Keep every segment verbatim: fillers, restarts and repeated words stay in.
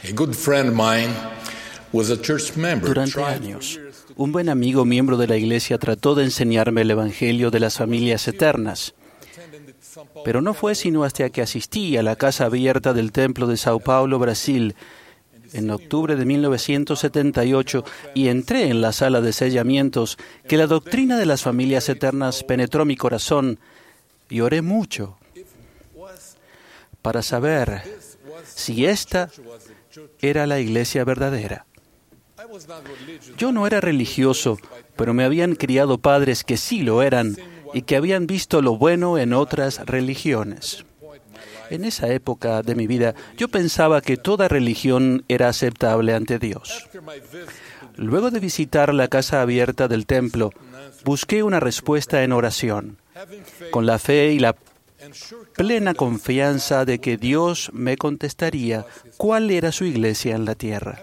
A good friend of mine was a church member. Durante años, un buen amigo miembro de la iglesia trató de enseñarme el evangelio de las familias eternas. Pero no fue sino hasta que asistí a la casa abierta del templo de Sao Paulo, Brasil, en octubre de mil novecientos setenta y ocho, y entré en la sala de sellamientos, que la doctrina de las familias eternas penetró mi corazón, y oré mucho para saber si esta era la iglesia verdadera. Yo no era religioso, pero me habían criado padres que sí lo eran y que habían visto lo bueno en otras religiones. En esa época de mi vida, yo pensaba que toda religión era aceptable ante Dios. Luego de visitar la casa abierta del templo, busqué una respuesta en oración, con la fe y la plena confianza de que Dios me contestaría cuál era su iglesia en la tierra.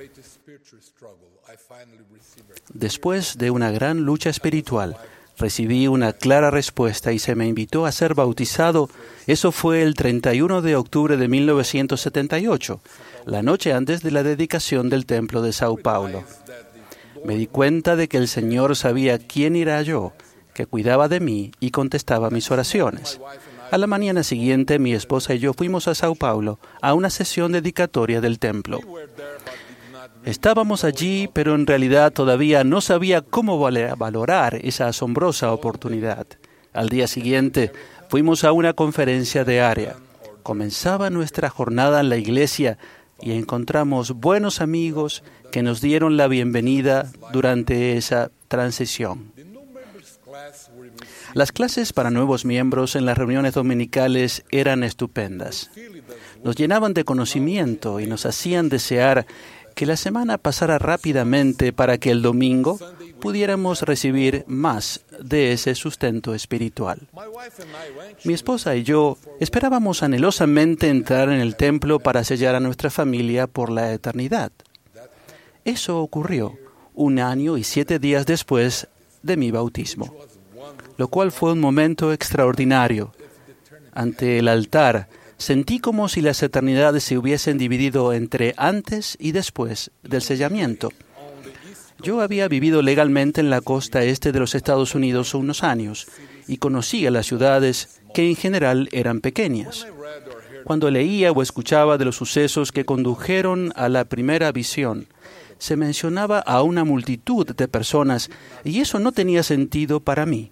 Después de una gran lucha espiritual, recibí una clara respuesta y se me invitó a ser bautizado. Eso fue el treinta y uno de octubre de mil novecientos setenta y ocho, la noche antes de la dedicación del templo de Sao Paulo. Me di cuenta de que el Señor sabía quién era yo, que cuidaba de mí y contestaba mis oraciones. A la mañana siguiente, mi esposa y yo fuimos a Sao Paulo a una sesión dedicatoria del templo. Estábamos allí, pero en realidad todavía no sabía cómo valorar esa asombrosa oportunidad. Al día siguiente, fuimos a una conferencia de área. Comenzaba nuestra jornada en la iglesia y encontramos buenos amigos que nos dieron la bienvenida durante esa transición. Las clases para nuevos miembros en las reuniones dominicales eran estupendas. Nos llenaban de conocimiento y nos hacían desear que la semana pasara rápidamente para que el domingo pudiéramos recibir más de ese sustento espiritual. Mi esposa y yo esperábamos anhelosamente entrar en el templo para sellar a nuestra familia por la eternidad. Eso ocurrió un año y siete días después de mi bautismo, lo cual fue un momento extraordinario. Ante el altar, sentí como si las eternidades se hubiesen dividido entre antes y después del sellamiento. Yo había vivido legalmente en la costa este de los Estados Unidos unos años y conocía las ciudades que en general eran pequeñas. Cuando leía o escuchaba de los sucesos que condujeron a la primera visión, se mencionaba a una multitud de personas y eso no tenía sentido para mí.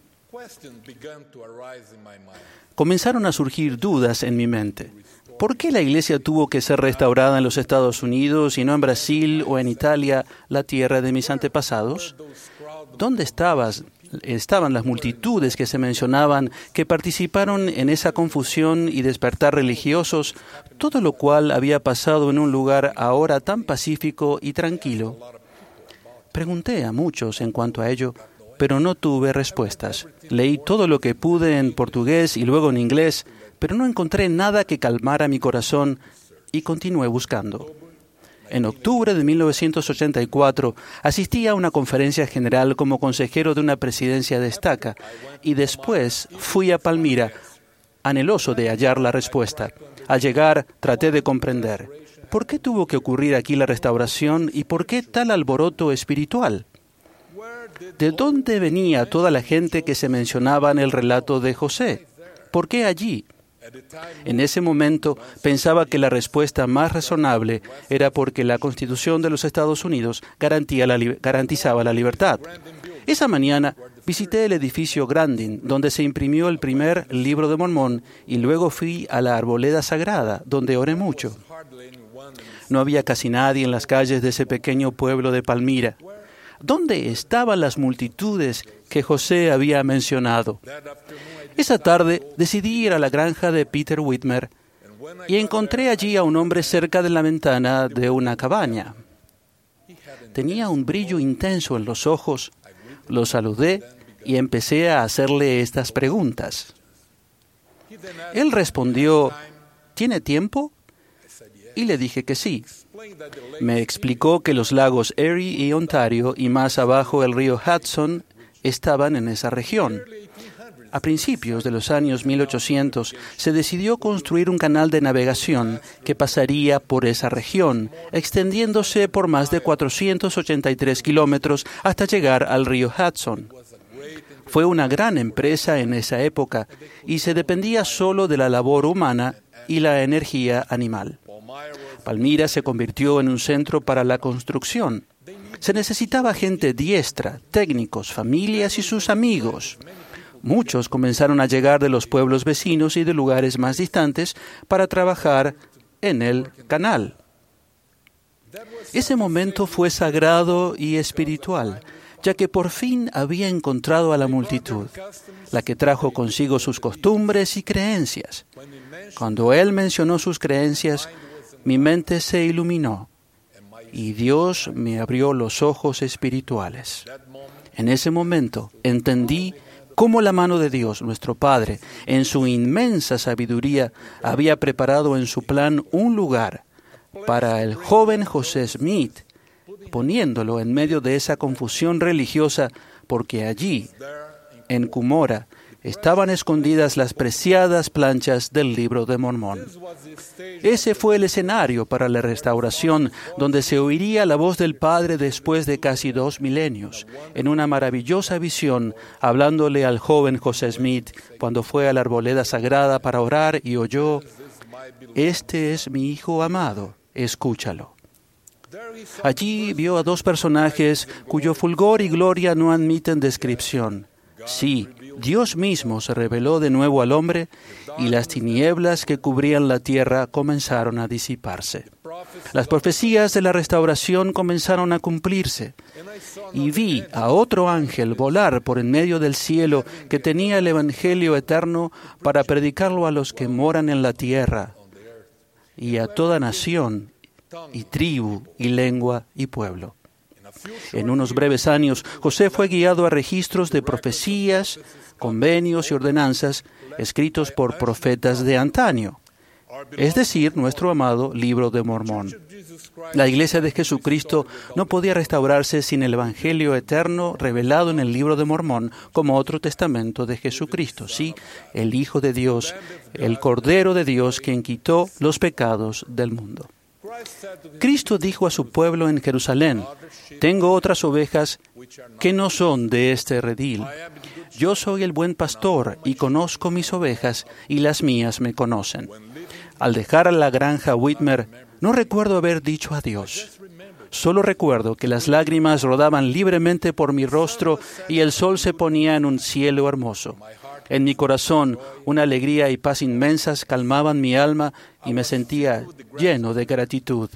Comenzaron a surgir dudas en mi mente. ¿Por qué la iglesia tuvo que ser restaurada en los Estados Unidos y no en Brasil o en Italia, la tierra de mis antepasados? ¿Dónde estabas, estaban las multitudes que se mencionaban que participaron en esa confusión y despertar religiosos, todo lo cual había pasado en un lugar ahora tan pacífico y tranquilo? Pregunté a muchos en cuanto a ello, pero no tuve respuestas. Leí todo lo que pude en portugués y luego en inglés, pero no encontré nada que calmara mi corazón y continué buscando. En octubre de mil novecientos ochenta y cuatro asistí a una conferencia general como consejero de una presidencia de estaca y después fui a Palmira, anheloso de hallar la respuesta. Al llegar, traté de comprender. ¿Por qué tuvo que ocurrir aquí la restauración y por qué tal alboroto espiritual? ¿De dónde venía toda la gente que se mencionaba en el relato de José? ¿Por qué allí? En ese momento pensaba que la respuesta más razonable era porque la Constitución de los Estados Unidos garantía la li- garantizaba la libertad. Esa mañana visité el edificio Grandin, donde se imprimió el primer libro de Mormón, y luego fui a la arboleda sagrada, donde oré mucho. No había casi nadie en las calles de ese pequeño pueblo de Palmira. ¿Dónde estaban las multitudes que José había mencionado? Esa tarde decidí ir a la granja de Peter Whitmer y encontré allí a un hombre cerca de la ventana de una cabaña. Tenía un brillo intenso en los ojos. Lo saludé y empecé a hacerle estas preguntas. Él respondió, ¿tiene tiempo? Y le dije que sí. Me explicó que los lagos Erie y Ontario y más abajo el río Hudson estaban en esa región. A principios de los años mil ochocientos se decidió construir un canal de navegación que pasaría por esa región, extendiéndose por más de cuatrocientos ochenta y tres kilómetros hasta llegar al río Hudson. Fue una gran empresa en esa época y se dependía solo de la labor humana y la energía animal. Palmyra se convirtió en un centro para la construcción. Se necesitaba gente diestra, técnicos, familias y sus amigos. Muchos comenzaron a llegar de los pueblos vecinos y de lugares más distantes para trabajar en el canal. Ese momento fue sagrado y espiritual, ya que por fin había encontrado a la multitud, la que trajo consigo sus costumbres y creencias. Cuando él mencionó sus creencias, mi mente se iluminó y Dios me abrió los ojos espirituales. En ese momento entendí cómo la mano de Dios, nuestro Padre, en su inmensa sabiduría, había preparado en su plan un lugar para el joven José Smith, poniéndolo en medio de esa confusión religiosa, porque allí, en Cumorah, estaban escondidas las preciadas planchas del Libro de Mormón. Ese fue el escenario para la restauración, donde se oiría la voz del Padre después de casi dos milenios, en una maravillosa visión, hablándole al joven José Smith cuando fue a la arboleda sagrada para orar y oyó: «Este es mi Hijo amado, escúchalo». Allí vio a dos personajes cuyo fulgor y gloria no admiten descripción. Sí, Dios mismo se reveló de nuevo al hombre y las tinieblas que cubrían la tierra comenzaron a disiparse. Las profecías de la restauración comenzaron a cumplirse y vi a otro ángel volar por en medio del cielo que tenía el Evangelio eterno para predicarlo a los que moran en la tierra y a toda nación y tribu y lengua y pueblo. En unos breves años, José fue guiado a registros de profecías, convenios y ordenanzas escritos por profetas de antaño, es decir, nuestro amado Libro de Mormón. La Iglesia de Jesucristo no podía restaurarse sin el Evangelio eterno revelado en el Libro de Mormón como otro testamento de Jesucristo, sí, el Hijo de Dios, el Cordero de Dios, quien quitó los pecados del mundo. Cristo dijo a su pueblo en Jerusalén: «Tengo otras ovejas que no son de este redil. Yo soy el buen pastor y conozco mis ovejas y las mías me conocen». Al dejar la granja Whitmer, no recuerdo haber dicho adiós. Solo recuerdo que las lágrimas rodaban libremente por mi rostro y el sol se ponía en un cielo hermoso. En mi corazón, una alegría y paz inmensas calmaban mi alma y me sentía lleno de gratitud.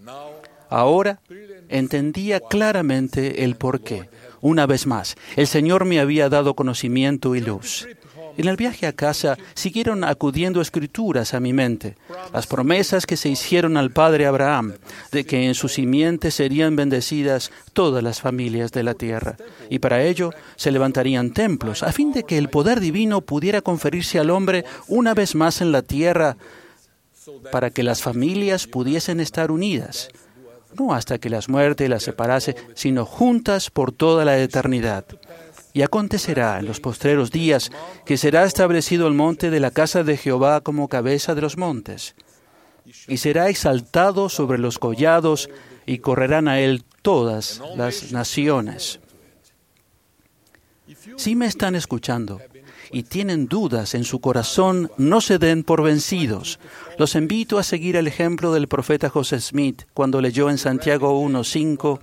Ahora entendía claramente el porqué. Una vez más, el Señor me había dado conocimiento y luz. En el viaje a casa siguieron acudiendo escrituras a mi mente, las promesas que se hicieron al padre Abraham, de que en su simiente serían bendecidas todas las familias de la tierra, y para ello se levantarían templos, a fin de que el poder divino pudiera conferirse al hombre una vez más en la tierra, para que las familias pudiesen estar unidas, no hasta que las muertes las separase, sino juntas por toda la eternidad. Y acontecerá en los postreros días que será establecido el monte de la casa de Jehová como cabeza de los montes, y será exaltado sobre los collados, y correrán a él todas las naciones. Si me están escuchando y tienen dudas en su corazón, no se den por vencidos. Los invito a seguir el ejemplo del profeta José Smith cuando leyó en Santiago uno cinco: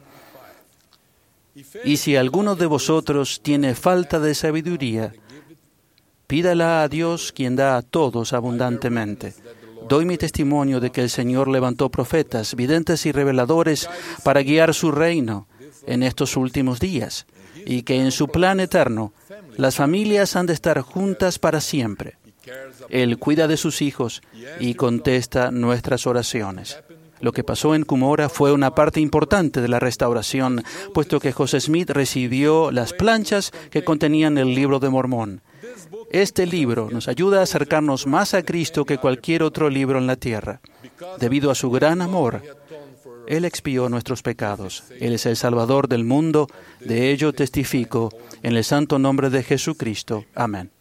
«Y si alguno de vosotros tiene falta de sabiduría, pídala a Dios, quien da a todos abundantemente». Doy mi testimonio de que el Señor levantó profetas, videntes y reveladores para guiar su reino en estos últimos días, y que en su plan eterno las familias han de estar juntas para siempre. Él cuida de sus hijos y contesta nuestras oraciones. Lo que pasó en Cumorah fue una parte importante de la restauración, puesto que José Smith recibió las planchas que contenían el Libro de Mormón. Este libro nos ayuda a acercarnos más a Cristo que cualquier otro libro en la tierra. Debido a su gran amor, Él expió nuestros pecados. Él es el Salvador del mundo. De ello testifico en el santo nombre de Jesucristo. Amén.